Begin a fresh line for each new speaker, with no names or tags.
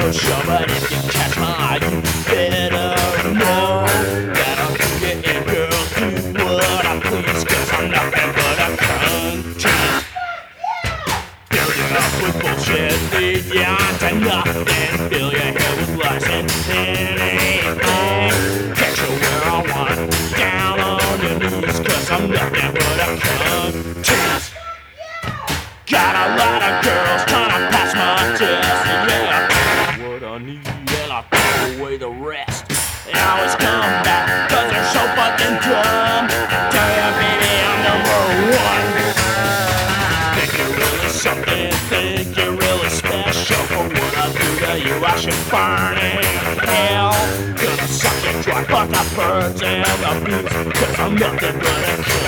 for sure, but if you catch my eye, you better know that I'll do you in, girl, do what I please, cause I'm nothing but a cunt. Building up with bullshit, lead ya to nothing. Fill your head with lies and anything. Catch you where I want, down on your knees, cause I'm nothing but a cunt. Got a lot of girls trying to pass my test, and yeah, what I need, and I throw away the rest. They always come back, cause they're so fucking dumb. Tell ya, baby, I'm number one. Think you're really something, think you're really special. For what I do to you, I should burn in hell. Gonna suck you dry, fuck the birds and the bees, cause I'm nothing but a kid.